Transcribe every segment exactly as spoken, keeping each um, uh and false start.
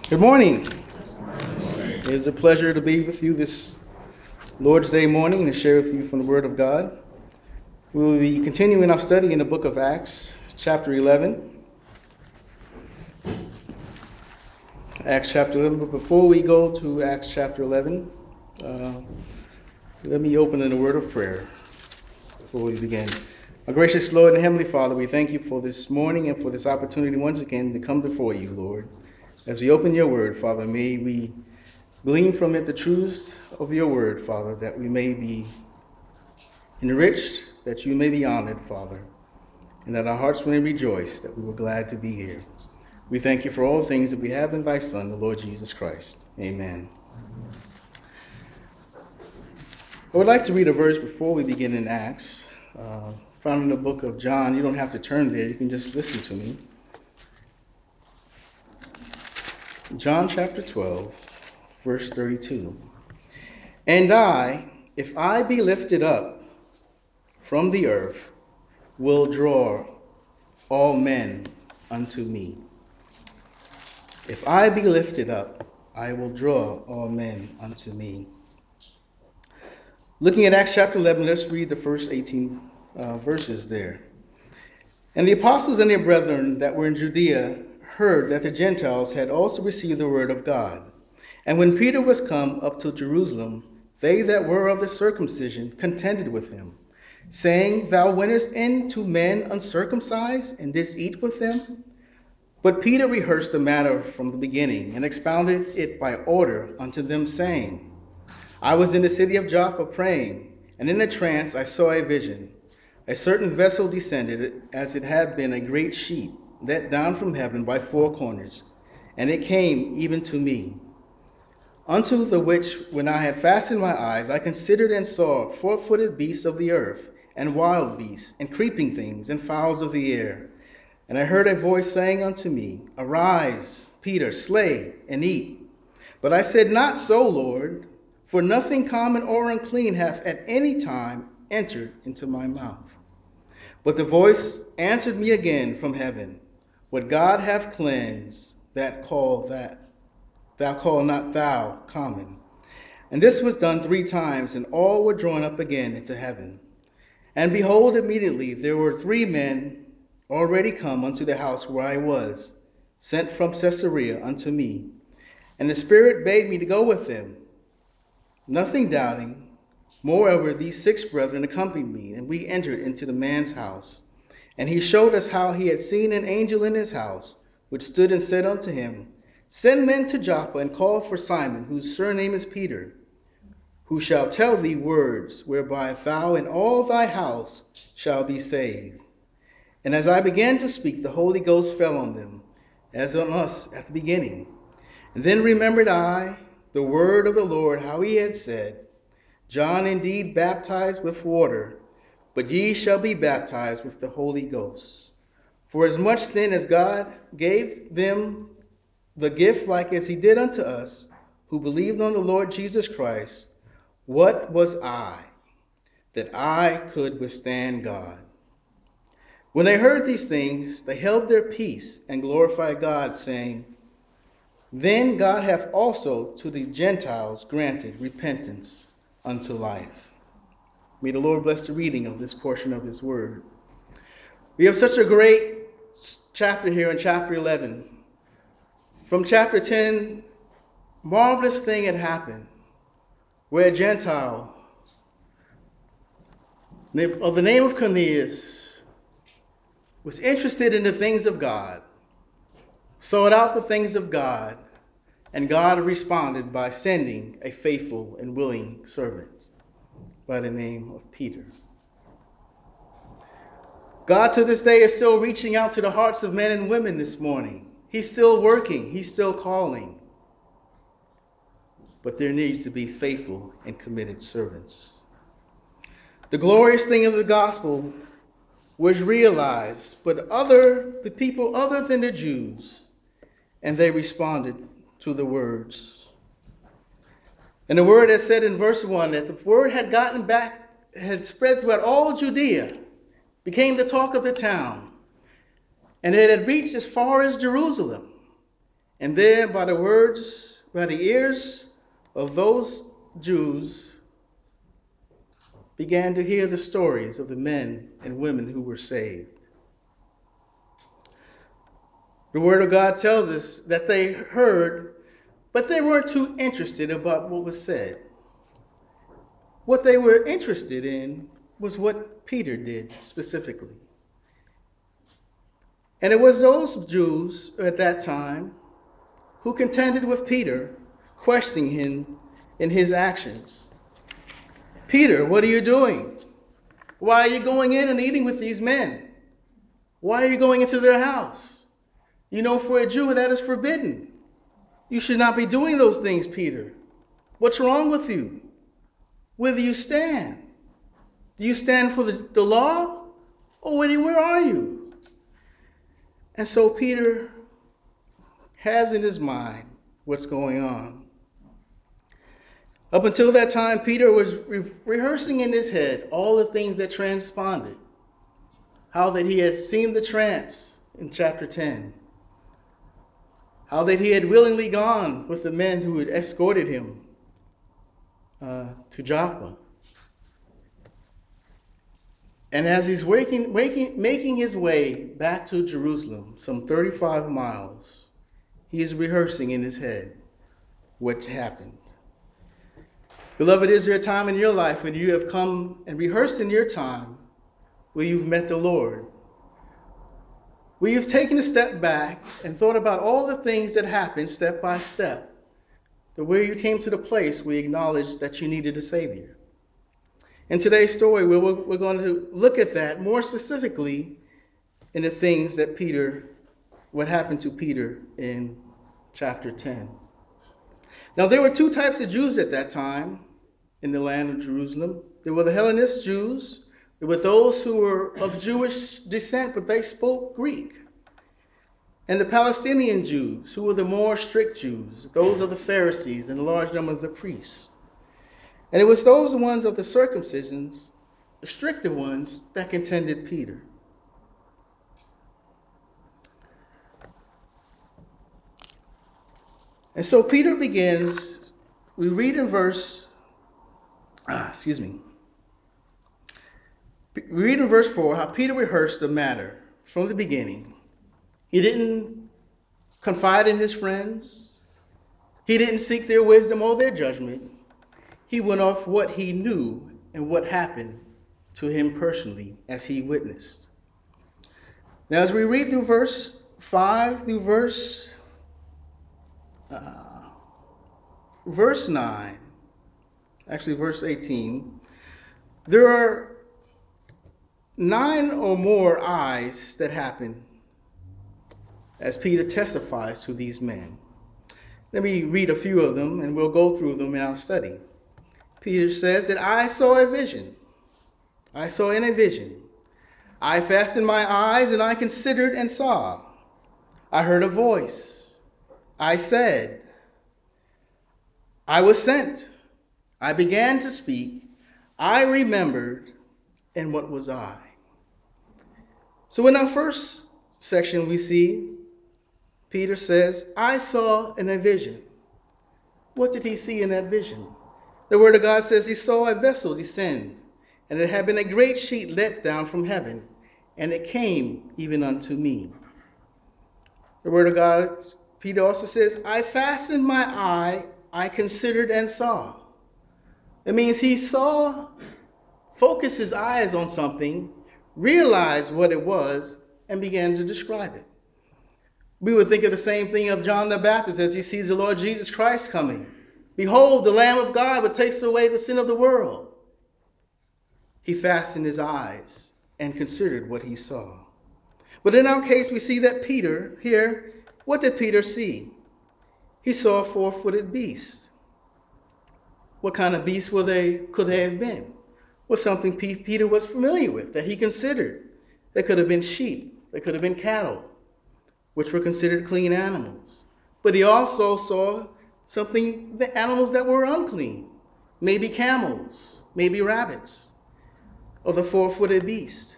Good morning. It is a pleasure to be with you this Lord's Day morning and share with you from the Word of God. We will be continuing our study in the book of Acts, chapter eleven. Acts chapter eleven. But before we go to Acts chapter eleven, uh, let me open in a word of prayer before we begin. Our gracious Lord and Heavenly Father, we thank you for this morning and for this opportunity once again to come before you, Lord. As we open your word, Father, may we glean from it the truths of your word, Father, that we may be enriched, that you may be honored, Father, and that our hearts may rejoice that we were glad to be here. We thank you for all things that we have in thy Son, the Lord Jesus Christ. Amen. I would like to read a verse before we begin in Acts, uh, found in the book of John. You don't have to turn there, you can just listen to me. John chapter twelve, verse thirty-two. And I, if I be lifted up from the earth, will draw all men unto me. If I be lifted up, I will draw all men unto me. Looking at Acts chapter eleven, let's read the first eighteen uh, verses there. And the apostles and their brethren that were in Judea heard that the Gentiles had also received the word of God. And when Peter was come up to Jerusalem, they that were of the circumcision contended with him, saying, Thou wentest in to men uncircumcised, and didst eat with them? But Peter rehearsed the matter from the beginning, and expounded it by order unto them, saying, I was in the city of Joppa praying, and in a trance I saw a vision. A certain vessel descended, as it had been a great sheet, let down from heaven by four corners, and it came even to me. Unto the which, when I had fastened my eyes, I considered and saw four-footed beasts of the earth, and wild beasts, and creeping things, and fowls of the air. And I heard a voice saying unto me, Arise, Peter, slay and eat. But I said, Not so, Lord, for nothing common or unclean hath at any time entered into my mouth. But the voice answered me again from heaven, What God hath cleansed, that call that thou call not thou common. And this was done three times, and all were drawn up again into heaven. And behold, immediately there were three men already come unto the house where I was, sent from Caesarea unto me. And the Spirit bade me to go with them, nothing doubting. Moreover, these six brethren accompanied me, and we entered into the man's house. And he showed us how he had seen an angel in his house, which stood and said unto him, Send men to Joppa, and call for Simon, whose surname is Peter, who shall tell thee words, whereby thou and all thy house shall be saved. And as I began to speak, the Holy Ghost fell on them, as on us at the beginning. And then remembered I the word of the Lord, how he had said, John indeed baptized with water, but ye shall be baptized with the Holy Ghost. For as much then as God gave them the gift like as he did unto us, who believed on the Lord Jesus Christ, what was I, that I could withstand God? When they heard these things, they held their peace and glorified God, saying, Then God hath also to the Gentiles granted repentance unto life. May the Lord bless the reading of this portion of his word. We have such a great chapter here in chapter eleven. From chapter ten, marvelous thing had happened, where a Gentile of the name of Cornelius was interested in the things of God, sought out the things of God, and God responded by sending a faithful and willing servant by the name of Peter. God to this day is still reaching out to the hearts of men and women this morning. He's still working. He's still calling. But there needs to be faithful and committed servants. The glorious thing of the gospel was realized, but other the people other than the Jews, and they responded to the words. And the word has said in verse one that the word had gotten back, had spread throughout all Judea, became the talk of the town, and it had reached as far as Jerusalem. And there, by the words, by the ears of those Jews, began to hear the stories of the men and women who were saved. The Word of God tells us that they heard, but they weren't too interested about what was said. What they were interested in was what Peter did specifically. And it was those Jews at that time who contended with Peter, questioning him in his actions. Peter, what are you doing? Why are you going in and eating with these men? Why are you going into their house? You know, for a Jew, that is forbidden. You should not be doing those things, Peter. What's wrong with you? Where do you stand? Do you stand for the, the law? Or where, where are you? And so Peter has in his mind what's going on. Up until that time, Peter was re- rehearsing in his head all the things that transpired. How that he had seen the trance in chapter ten. How that he had willingly gone with the men who had escorted him uh, to Joppa. And as he's waking, waking, making his way back to Jerusalem, some thirty-five miles, he is rehearsing in his head what happened. Beloved, is there a time in your life when you have come and rehearsed in your time where you've met the Lord? Where you've taken a step back and thought about all the things that happened step by step, to where you came to the place where you acknowledged that you needed a Savior. In today's story, we're, we're going to look at that more specifically in the things that Peter, what happened to Peter in chapter ten. Now, there were two types of Jews at that time in the land of Jerusalem. There were the Hellenist Jews. There were those who were of Jewish descent, but they spoke Greek. And the Palestinian Jews, who were the more strict Jews, those of the Pharisees and a large number of the priests. And it was those ones of the circumcisions, the stricter ones, that contended Peter. And so Peter begins, we read in verse, ah, excuse me, we read in verse four how Peter rehearsed the matter from the beginning. He didn't confide in his friends. He didn't seek their wisdom or their judgment. He went off what he knew and what happened to him personally as he witnessed. Now, as we read through verse five through verse uh, verse nine, actually verse eighteen, there are nine or more eyes that happen as Peter testifies to these men. Let me read a few of them and we'll go through them in our study. Peter says that I saw a vision. I saw in a vision. I fastened my eyes and I considered and saw. I heard a voice. I said, I was sent. I began to speak. I remembered, and what was I? So in our first section we see Peter says, I saw in a vision. What did he see in that vision? The Word of God says he saw a vessel descend, and it had been a great sheet let down from heaven, and it came even unto me. The Word of God, Peter also says, I fastened my eye, I considered and saw. It means he saw, focused his eyes on something, realized what it was, and began to describe it. We would think of the same thing of John the Baptist as he sees the Lord Jesus Christ coming. Behold, the Lamb of God that takes away the sin of the world. He fastened his eyes and considered what he saw. But in our case, we see that Peter here, what did Peter see? He saw a four-footed beast. What kind of beast were they, could they have been? Was something Peter was familiar with, that he considered. They could have been sheep. They could have been cattle, which were considered clean animals. But he also saw something, the animals that were unclean. Maybe camels, maybe rabbits, or the four-footed beast.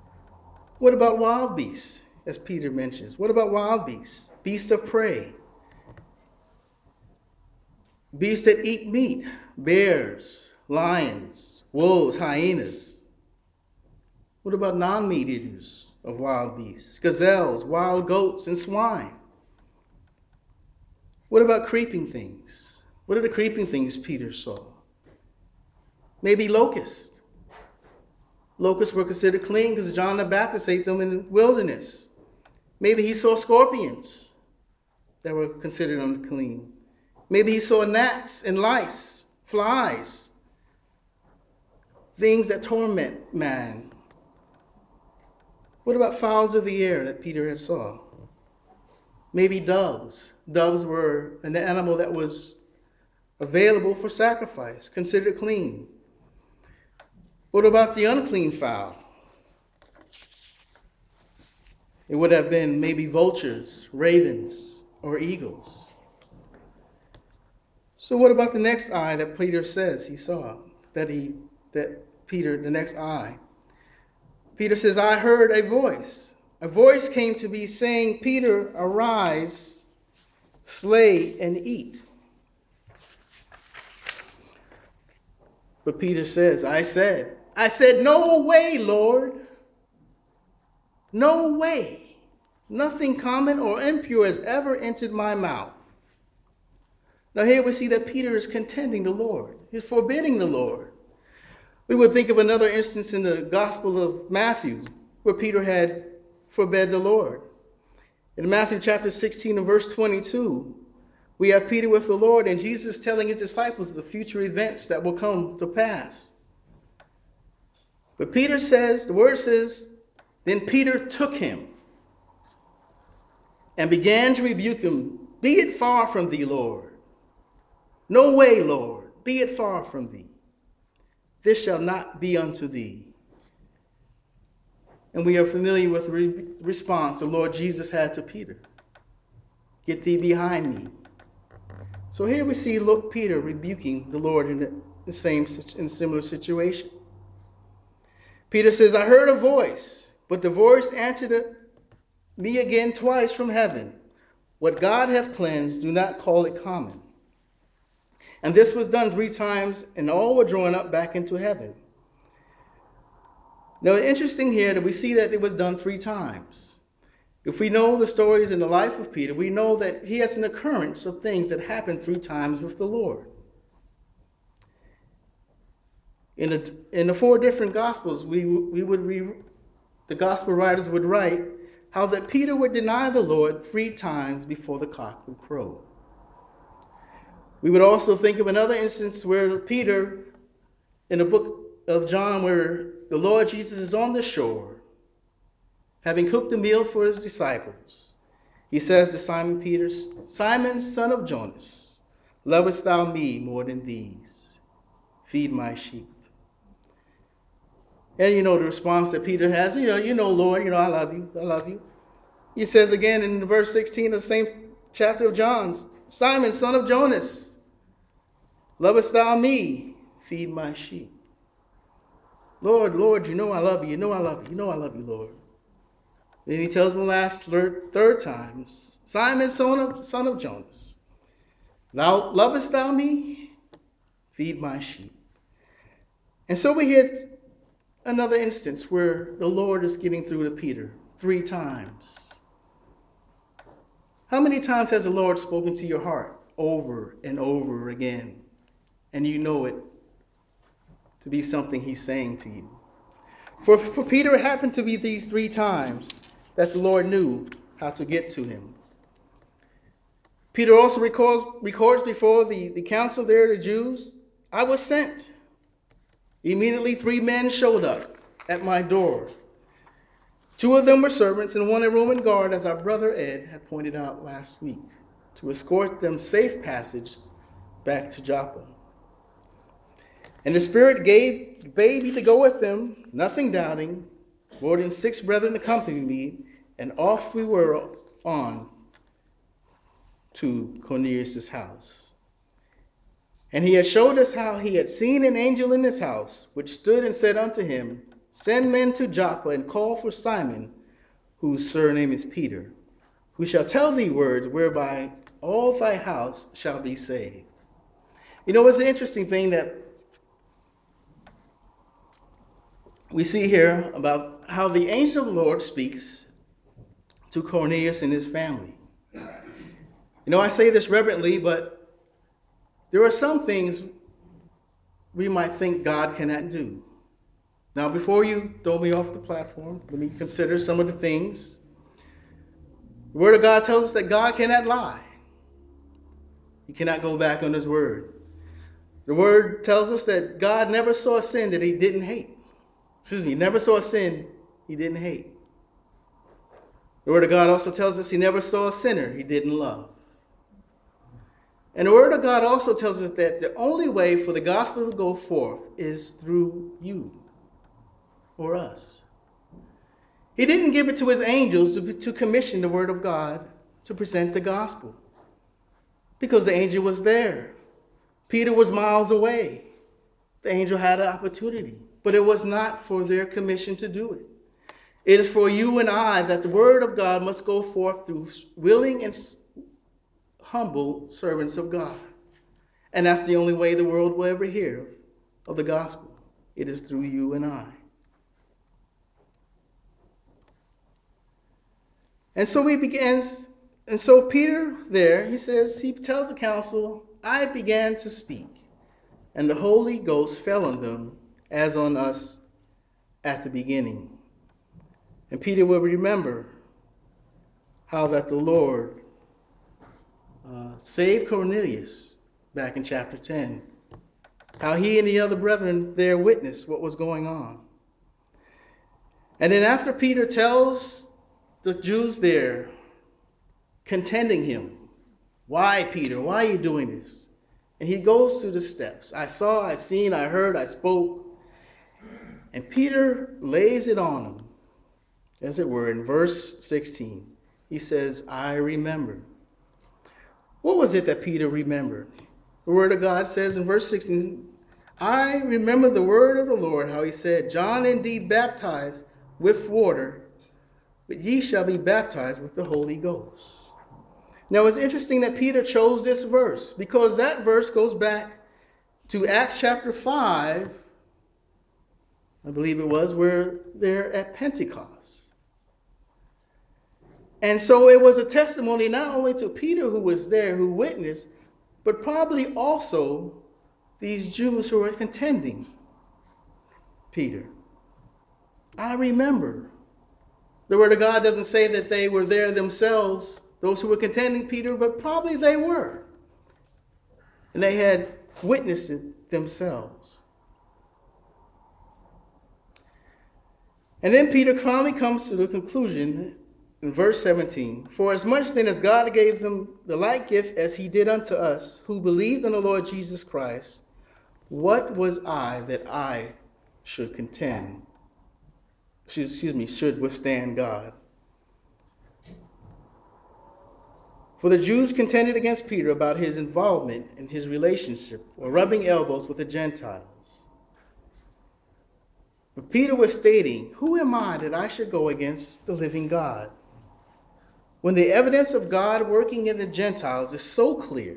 What about wild beasts, as Peter mentions? What about wild beasts? Beasts of prey. beasts that eat meat, bears, lions, wolves, hyenas. What about non-meat eaters of wild beasts, gazelles, wild goats, and swine? What about creeping things? What are the creeping things Peter saw? Maybe locusts. Locusts were considered clean because John the Baptist ate them in the wilderness. Maybe he saw scorpions that were considered unclean. Maybe he saw gnats and lice, flies, things that torment man. What about fowls of the air that Peter had saw? Maybe doves. Doves were an animal that was available for sacrifice, considered clean. What about the unclean fowl? It would have been maybe vultures, ravens, or eagles. So what about the next eye that Peter says he saw? That he that Peter, the next eye. Peter says, I heard a voice. A voice came to me saying, Peter, arise, slay and eat. But Peter says, I said, I said, no way, Lord. No way. Nothing common or impure has ever entered my mouth. Now here we see that Peter is contending the Lord. He's forbidding the Lord. We would think of another instance in the Gospel of Matthew where Peter had forbid the Lord. In Matthew chapter sixteen and verse twenty-two, we have Peter with the Lord and Jesus telling his disciples the future events that will come to pass. But Peter says, the word says, then Peter took him and began to rebuke him. Be it far from thee, Lord. No way, Lord. Be it far from thee. This shall not be unto thee. And we are familiar with the re- response the Lord Jesus had to Peter. Get thee behind me. So here we see look, Peter rebuking the Lord in the same in a similar situation. Peter says, I heard a voice, but the voice answered me again twice from heaven. What God hath cleansed, do not call it common. And this was done three times, and all were drawn up back into heaven. Now, it's interesting here that we see that it was done three times. If we know the stories in the life of Peter, we know that he has an occurrence of things that happened three times with the Lord. In the, in the four different Gospels, we, we would re, the Gospel writers would write how that Peter would deny the Lord three times before the cock would crow. We would also think of another instance where Peter, in the book of John, where the Lord Jesus is on the shore, having cooked a meal for his disciples, he says to Simon Peter, Simon, son of Jonas, lovest thou me more than these? Feed my sheep. And you know the response that Peter has, you know, you know, Lord, you know, I love you, I love you. He says again in verse sixteen of the same chapter of John, Simon, son of Jonas, lovest thou me? Feed my sheep. Lord, Lord, you know I love you. You know I love you. You know I love you, Lord. Then he tells him the last third, third time, Simon, son of, son of Jonas, thou lovest thou me? Feed my sheep. And so we hear another instance where the Lord is getting through to Peter three times. How many times has the Lord spoken to your heart over and over again, and you know it to be something he's saying to you? For, for Peter, it happened to be these three times that the Lord knew how to get to him. Peter also records, records before the, the council there, the Jews, I was sent. Immediately three men showed up at my door. Two of them were servants and one a Roman guard, as our brother Ed had pointed out last week, to escort them safe passage back to Joppa. And the Spirit gave bade me to go with them, nothing doubting. More than six brethren accompanied me, and off we were on to Cornelius' house. And he had showed us how he had seen an angel in his house, which stood and said unto him, Send men to Joppa, and call for Simon, whose surname is Peter, who shall tell thee words whereby all thy house shall be saved. You know, it's an interesting thing that we see here about how the angel of the Lord speaks to Cornelius and his family. You know, I say this reverently, but there are some things we might think God cannot do. Now, before you throw me off the platform, let me consider some of the things. The Word of God tells us that God cannot lie. He cannot go back on His word. The Word tells us that God never saw a sin that He didn't hate. Excuse me, never saw a sin He didn't hate. The Word of God also tells us He never saw a sinner He didn't love. And the Word of God also tells us that the only way for the gospel to go forth is through you or us. He didn't give it to His angels to, to commission the Word of God to present the gospel, because the angel was there. Peter was miles away. The angel had an opportunity, but it was not for their commission to do it. It is for you and I that the Word of God must go forth through willing and humble servants of God. And that's the only way the world will ever hear of the gospel. It is through you and I. And so he begins, and so Peter there, he says, he tells the council, I began to speak, and the Holy Ghost fell on them as on us at the beginning. And Peter will remember how that the Lord uh, saved Cornelius back in chapter ten. How he and the other brethren there witnessed what was going on. And then after Peter tells the Jews there, contending him, why, Peter, why are you doing this? And he goes through the steps. I saw, I seen, I heard, I spoke. And Peter lays it on him, as it were, in verse sixteen. He says, I remember. What was it that Peter remembered? The Word of God says in verse sixteen, I remember the word of the Lord, how he said, John indeed baptized with water, but ye shall be baptized with the Holy Ghost. Now it's interesting that Peter chose this verse, because that verse goes back to Acts chapter five, I believe it was, where they're at Pentecost. And so it was a testimony not only to Peter who was there, who witnessed, but probably also these Jews who were contending Peter. I remember. The Word of God doesn't say that they were there themselves, those who were contending Peter, but probably they were. And they had witnessed it themselves. And then Peter finally comes to the conclusion in verse seventeen. For as much then as God gave them the like gift as he did unto us, who believed in the Lord Jesus Christ, what was I that I should contend? Excuse me, should withstand God? For the Jews contended against Peter about his involvement in his relationship or rubbing elbows with the Gentiles. But Peter was stating, who am I that I should go against the living God? When the evidence of God working in the Gentiles is so clear.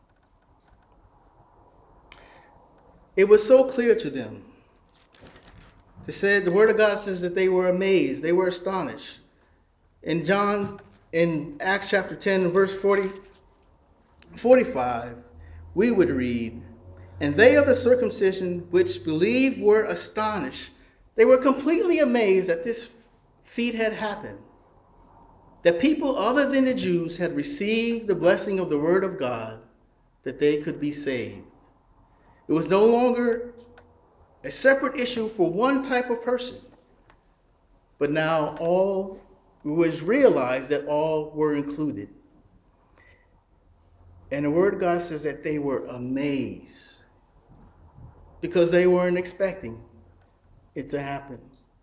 It was so clear to them. They said, the Word of God says that they were amazed, they were astonished. In John, in Acts chapter ten, verse forty, forty-five, we would read, and they of the circumcision which believed were astonished. They were completely amazed that this feat had happened. That people other than the Jews had received the blessing of the Word of God, that they could be saved. It was no longer a separate issue for one type of person, but now all was realized that all were included. And the Word of God says that they were amazed because they weren't expecting it to happen.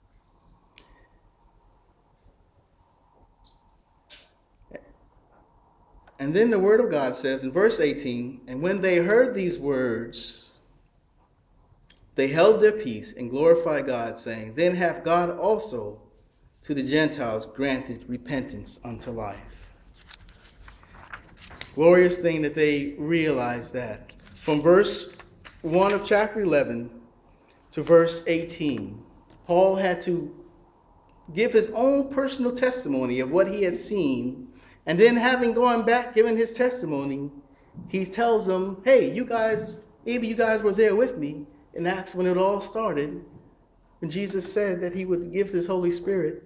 And then the Word of God says in verse eighteen, and when they heard these words, they held their peace and glorified God, saying, then hath God also to the Gentiles granted repentance unto life. Glorious thing that they realized that. from verse one of chapter eleven to verse eighteen, Paul had to give his own personal testimony of what he had seen. And then having gone back, given his testimony, he tells them, hey, you guys, maybe you guys were there with me in Acts when it all started, when Jesus said that he would give his Holy Spirit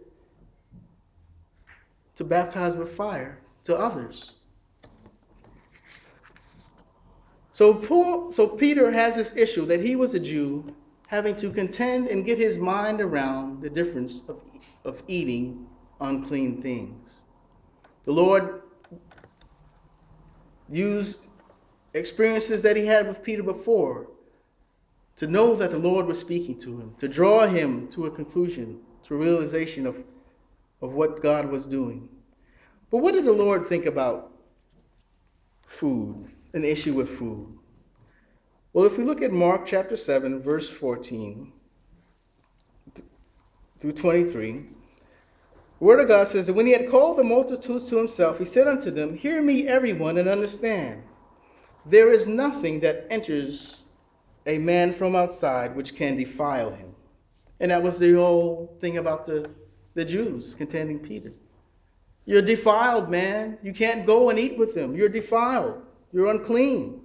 to baptize with fire to others. So Paul, so Peter has this issue that he was a Jew, having to contend and get his mind around the difference of, of eating unclean things. The Lord used experiences that he had with Peter before to know that the Lord was speaking to him, to draw him to a conclusion, to a realization of, of what God was doing. But what did the Lord think about food, an issue with food? Well, if we look at Mark chapter seven, verse fourteen through twenty-three, the Word of God says that when he had called the multitudes to himself, he said unto them, hear me, everyone, and understand. There is nothing that enters a man from outside which can defile him. And that was the whole thing about the, the Jews contending Peter. You're defiled, man. You can't go and eat with them. You're defiled. You're unclean.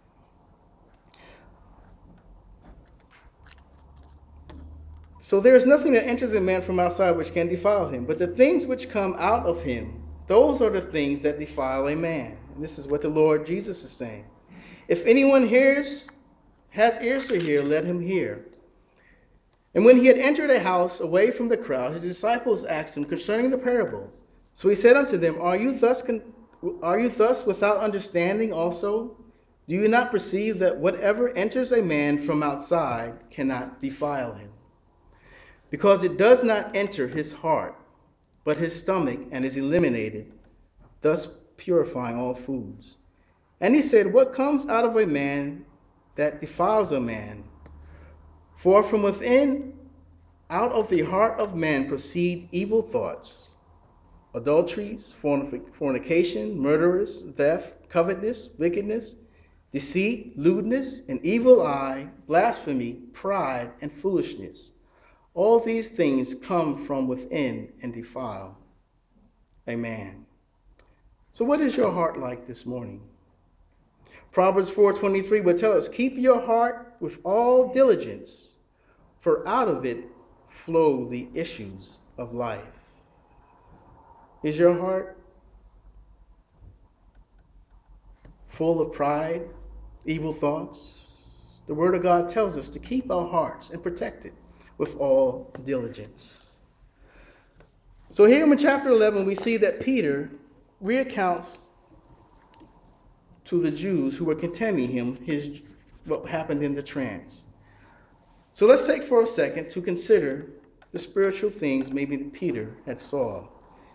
So there is nothing that enters a man from outside which can defile him. But the things which come out of him, those are the things that defile a man. And this is what the Lord Jesus is saying. If anyone hears, has ears to hear, let him hear. And when he had entered a house away from the crowd, his disciples asked him concerning the parable. So he said unto them, Are you thus con- are you thus without understanding also? Do you not perceive that whatever enters a man from outside cannot defile him? Because it does not enter his heart, but his stomach, and is eliminated, thus purifying all foods. And he said, What comes out of a man that defiles a man? For from within, out of the heart of man proceed evil thoughts, adulteries, fornication, murderers, theft, covetousness, wickedness, deceit, lewdness, an evil eye, blasphemy, pride, and foolishness. All these things come from within and defile a man. So what is your heart like this morning? Proverbs four twenty-three would tell us, keep your heart with all diligence, for out of it flow the issues of life. Is your heart full of pride, evil thoughts? The Word of God tells us to keep our hearts and protect it with all diligence. So here in chapter eleven, we see that Peter recounts to the Jews who were contending him his what happened in the trance. So let's take for a second to consider the spiritual things maybe that Peter had saw.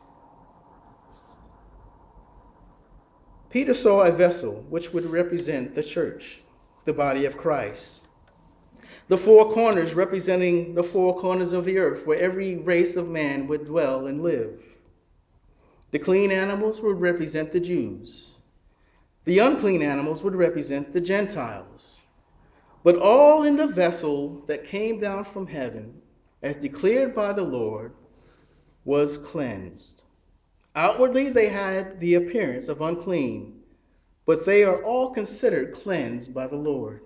Peter saw a vessel which would represent the church, the body of Christ. The four corners representing the four corners of the earth where every race of man would dwell and live. The clean animals would represent the Jews. The unclean animals would represent the Gentiles. But all in the vessel that came down from heaven, as declared by the Lord, was cleansed. Outwardly they had the appearance of unclean, but they are all considered cleansed by the Lord.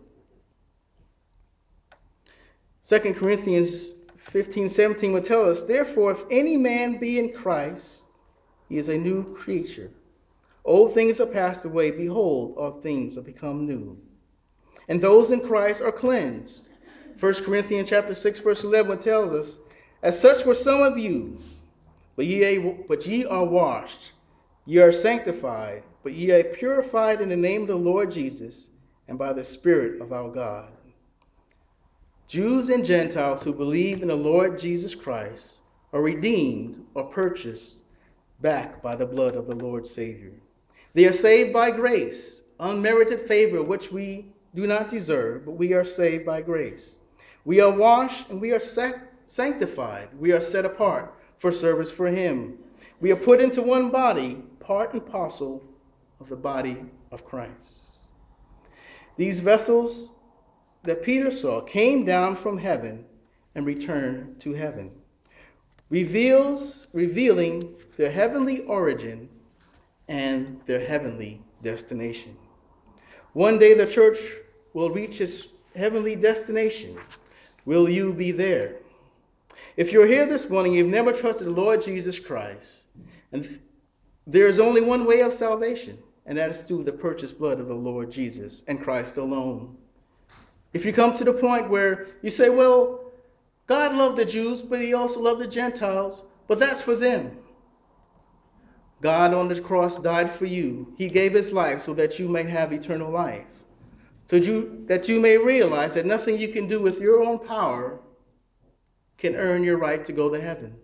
Second Corinthians fifteen seventeen would tell us, Therefore, if any man be in Christ, he is a new creature. Old things are passed away. Behold, all things have become new. And those in Christ are cleansed. First Corinthians chapter six, verse eleven tells us, As such were some of you, but ye, but ye are washed, ye are sanctified, but ye are purified in the name of the Lord Jesus, and by the Spirit of our God. Jews and Gentiles who believe in the Lord Jesus Christ are redeemed or purchased back by the blood of the Lord Savior. They are saved by grace, unmerited favor which we do not deserve, but we are saved by grace. We are washed and we are sac- sanctified. We are set apart for service for Him. We are put into one body, part and parcel of the body of Christ. These vessels that Peter saw came down from heaven and returned to heaven, reveals, revealing their heavenly origin and their heavenly destination. One day the church will reach its heavenly destination. Will you be there? If you're here this morning, you've never trusted the Lord Jesus Christ, and there is only one way of salvation, and that is through the purchased blood of the Lord Jesus and Christ alone. If you come to the point where you say, well, God loved the Jews, but he also loved the Gentiles, but that's for them. God on the cross died for you. He gave his life so that you may have eternal life. So you, that you may realize that nothing you can do with your own power can earn your right to go to heaven.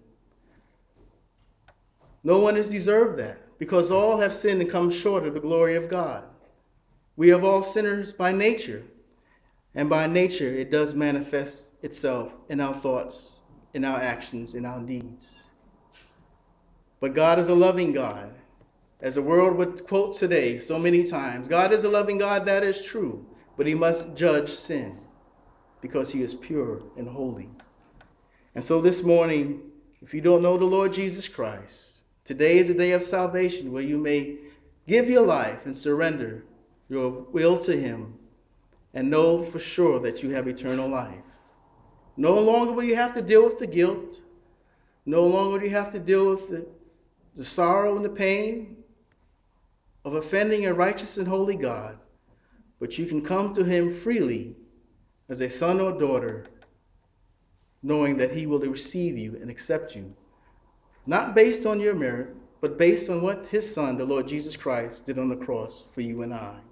No one has deserved that, because all have sinned and come short of the glory of God. We are all sinners by nature, and by nature it does manifest itself in our thoughts, in our actions, in our deeds. But God is a loving God. As the world would quote today so many times, God is a loving God, that is true, but he must judge sin because he is pure and holy. And so this morning, if you don't know the Lord Jesus Christ, today is a day of salvation where you may give your life and surrender your will to him and know for sure that you have eternal life. No longer will you have to deal with the guilt. No longer will you have to deal with the, the sorrow and the pain of offending a righteous and holy God. But you can come to him freely as a son or daughter, knowing that he will receive you and accept you, not based on your merit, but based on what his son, the Lord Jesus Christ, did on the cross for you and I.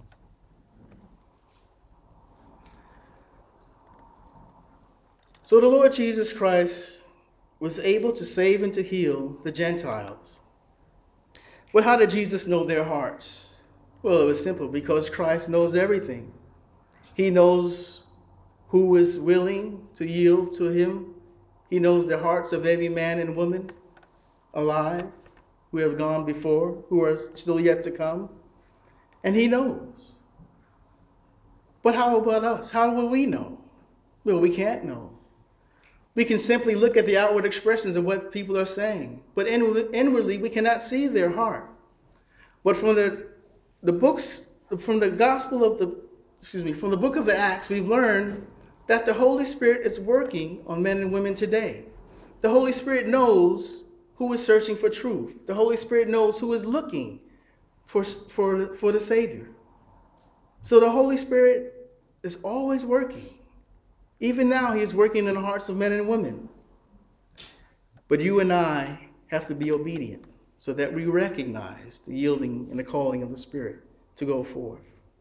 So the Lord Jesus Christ was able to save and to heal the Gentiles. But how did Jesus know their hearts? Well, it was simple, because Christ knows everything. He knows who is willing to yield to him. He knows the hearts of every man and woman alive who have gone before, who are still yet to come. And he knows. But how about us? How will we know? Well, we can't know. We can simply look at the outward expressions of what people are saying, but inwardly we cannot see their heart. But from the the books, from the gospel of the, excuse me, from the book of the Acts, we've learned that the Holy Spirit is working on men and women today. The Holy Spirit knows who is searching for truth. The Holy Spirit knows who is looking for for for the Savior. So the Holy Spirit is always working. Even now, he is working in the hearts of men and women. But you and I have to be obedient so that we recognize the yielding and the calling of the Spirit to go forth.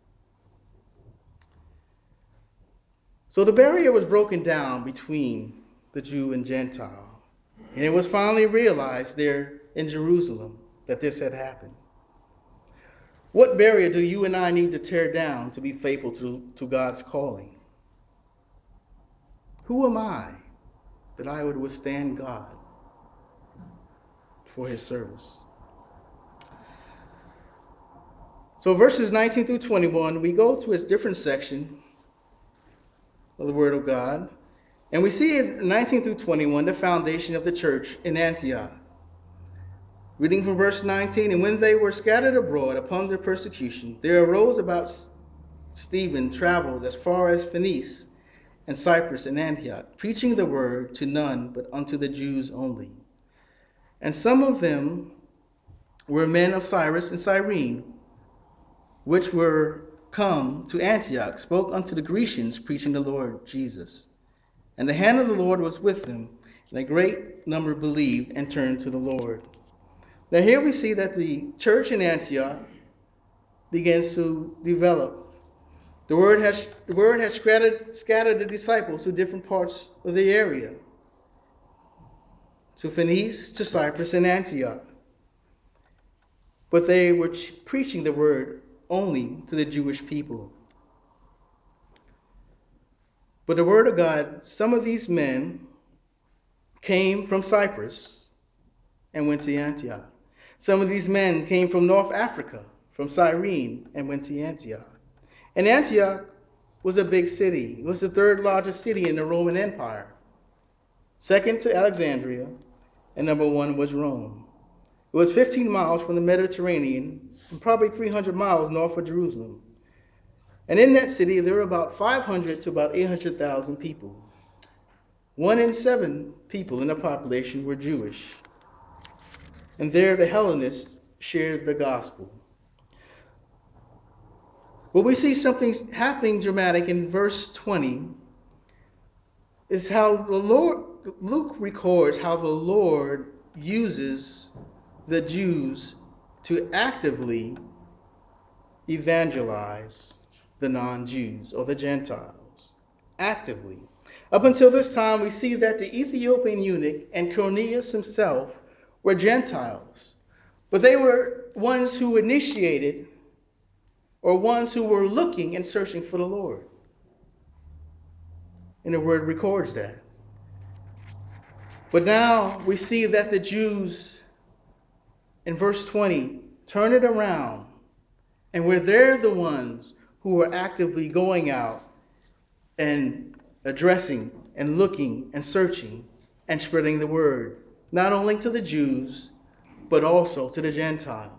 So the barrier was broken down between the Jew and Gentile. And it was finally realized there in Jerusalem that this had happened. What barrier do you and I need to tear down to be faithful to, to God's calling? Who am I that I would withstand God for his service? So verses nineteen through twenty-one, we go to a different section of the Word of God, and we see in nineteen through twenty-one the foundation of the church in Antioch. Reading from verse nineteen, and when they were scattered abroad upon their persecution, there arose about Stephen traveled as far as Phoenice and Cyprus and Antioch, preaching the word to none but unto the Jews only. And some of them were men of Cyrus and Cyrene, which were come to Antioch, spoke unto the Grecians, preaching the Lord Jesus. And the hand of the Lord was with them, and a great number believed and turned to the Lord. Now here we see that the church in Antioch begins to develop. The word has the word has scattered, scattered the disciples to different parts of the area, to Phoenice, to Cyprus, and Antioch. But they were preaching the word only to the Jewish people. But the word of God, some of these men came from Cyprus and went to Antioch. Some of these men came from North Africa, from Cyrene, and went to Antioch. And Antioch was a big city. It was the third largest city in the Roman Empire. Second to Alexandria, and number one was Rome. It was fifteen miles from the Mediterranean and probably three hundred miles north of Jerusalem. And in that city, there were about five hundred to about eight hundred thousand people. One in seven people in the population were Jewish. And there the Hellenists shared the gospel. But we see something happening dramatic in verse twenty is how the Lord, Luke records how the Lord uses the Jews to actively evangelize the non-Jews or the Gentiles. Actively. Up until this time, we see that the Ethiopian eunuch and Cornelius himself were Gentiles, but they were ones who initiated or ones who were looking and searching for the Lord. And the word records that. But now we see that the Jews in verse twenty turn it around, and where they're the ones who are actively going out and addressing and looking and searching and spreading the word, not only to the Jews, but also to the Gentiles.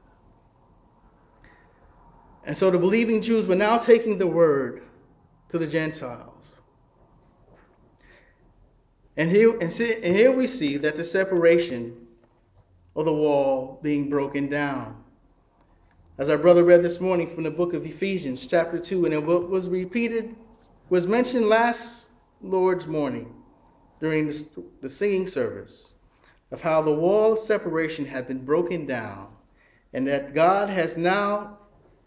And so the believing Jews were now taking the word to the Gentiles. And here, and, see, and here we see that the separation of the wall being broken down. As our brother read this morning from the book of Ephesians, chapter two, and it was repeated, was mentioned last Lord's morning during the, the singing service, of how the wall of separation had been broken down, and that God has now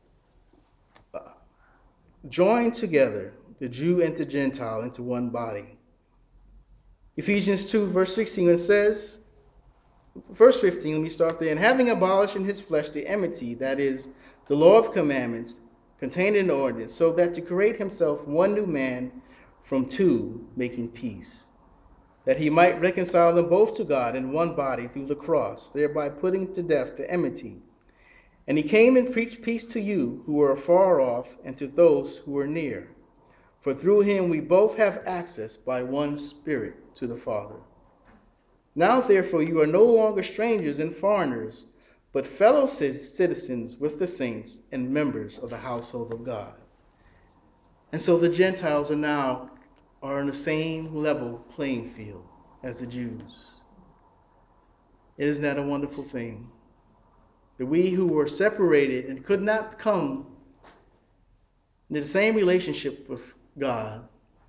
joined together the Jew and the Gentile into one body. Ephesians two, verse sixteen, it says, verse fifteen, let me start there. And having abolished in his flesh the enmity, that is, the law of commandments contained in the ordinance, so that to create himself one new man from two, making peace, that he might reconcile them both to God in one body through the cross, thereby putting to death the enmity. And he came and preached peace to you who were afar off, and to those who were near. For through him we both have access by one Spirit to the Father. Now therefore you are no longer strangers and foreigners, but fellow citizens with the saints and members of the household of God. And so the Gentiles are now are on the same level playing field as the Jews. Isn't that a wonderful thing? That we who were separated and could not come in the same relationship with God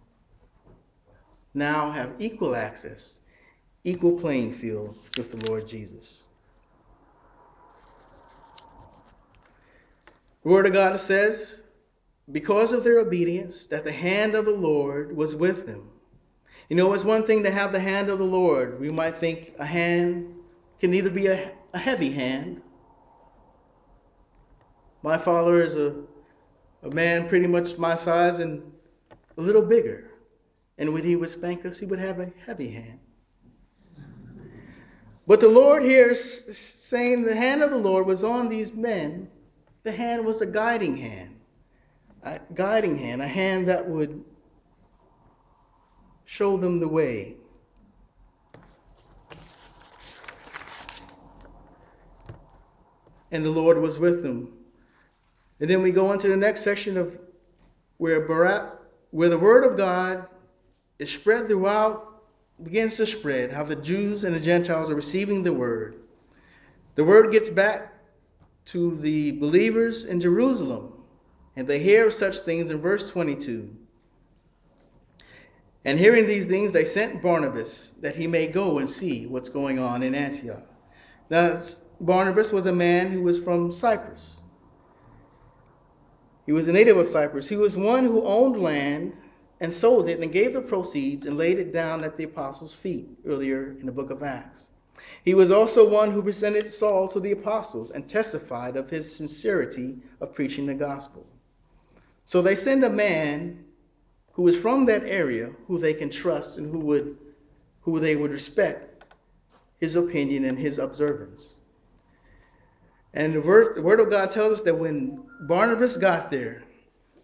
now have equal access, equal playing field with the Lord Jesus. The Word of God says, because of their obedience, that the hand of the Lord was with them. You know, it's one thing to have the hand of the Lord. We might think a hand can either be a, a heavy hand. My father is a, a man pretty much my size and a little bigger. And when he would spank us, he would have a heavy hand. But the Lord here is saying the hand of the Lord was on these men. The hand was a guiding hand. A guiding hand, a hand that would show them the way. And the Lord was with them. And then we go into the next section of where Barak, where the word of God is spread throughout, begins to spread, how the Jews and the Gentiles are receiving the word. The word gets back to the believers in Jerusalem, and they hear of such things in verse twenty-two. And hearing these things, they sent Barnabas that he may go and see what's going on in Antioch. Now, Barnabas was a man who was from Cyprus. He was a native of Cyprus. He was one who owned land and sold it and gave the proceeds and laid it down at the apostles' feet earlier in the book of Acts. He was also one who presented Saul to the apostles and testified of his sincerity of preaching the gospel. So they send a man who is from that area, who they can trust and who would, who they would respect his opinion and his observance. And the word, the word of God tells us that when Barnabas got there,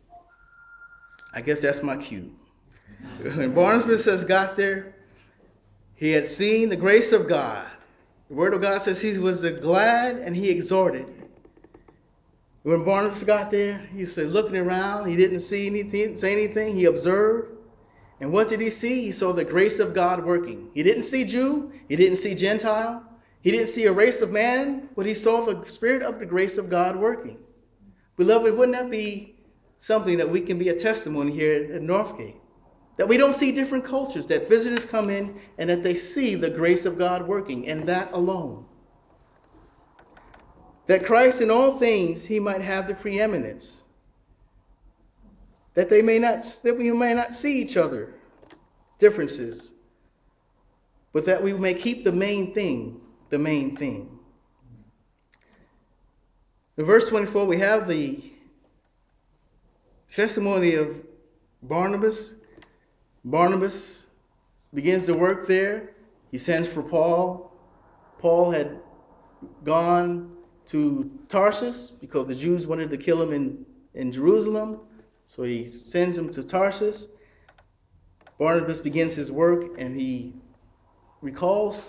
I guess that's my cue. When Barnabas says got there, he had seen the grace of God. The word of God says he was glad and he exhorted. When Barnabas got there, he said looking around, he didn't see anything, say anything, he observed. And what did he see? He saw the grace of God working. He didn't see Jew, he didn't see Gentile, he didn't see a race of man, but he saw the spirit of the grace of God working. Beloved, wouldn't that be something that we can be a testimony here at Northgate? That we don't see different cultures, that visitors come in and that they see the grace of God working, and that alone. That Christ in all things, he might have the preeminence. That they may not, that we may not see each other, differences, but that we may keep the main thing, the main thing. In verse twenty-four, we have the testimony of Barnabas. Barnabas begins to work there. He sends for Paul. Paul had gone to Tarsus because the Jews wanted to kill him in, in Jerusalem. So he sends him to Tarsus. Barnabas begins his work and he recalls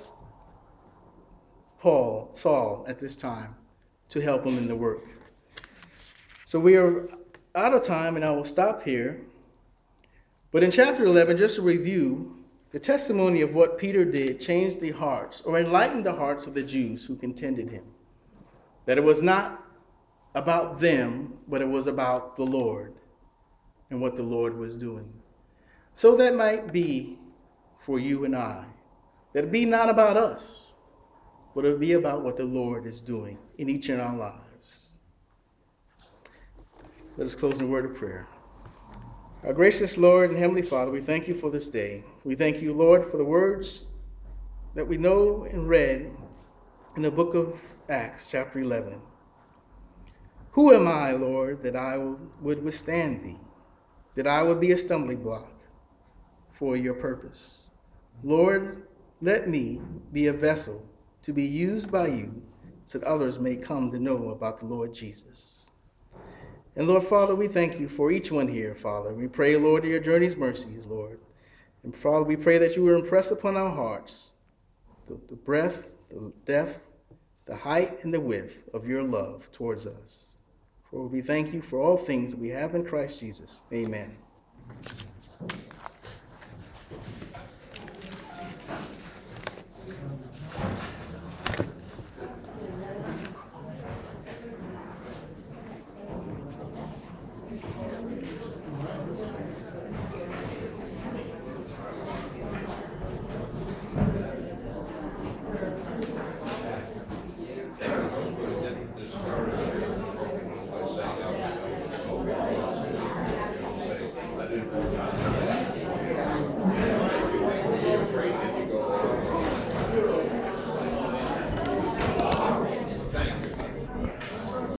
Paul, Saul, at this time to help him in the work. So we are out of time and I will stop here. But in chapter eleven, just to review, the testimony of what Peter did changed the hearts or enlightened the hearts of the Jews who contended him. That it was not about them, but it was about the Lord and what the Lord was doing. So that might be for you and I. That it be not about us, but it be about what the Lord is doing in each of our lives. Let us close in a word of prayer. Our gracious Lord and Heavenly Father, we thank you for this day. We thank you, Lord, for the words that we know and read in the book of Acts, chapter eleven. Who am I, Lord, that I would withstand thee, that I would be a stumbling block for your purpose? Lord, let me be a vessel to be used by you so that others may come to know about the Lord Jesus. And Lord, Father, we thank you for each one here, Father. We pray, Lord, your journey's mercies, Lord. And Father, we pray that you will impress upon our hearts the, the breadth, the depth, the height, and the width of your love towards us. For we thank you for all things we have in Christ Jesus. Amen.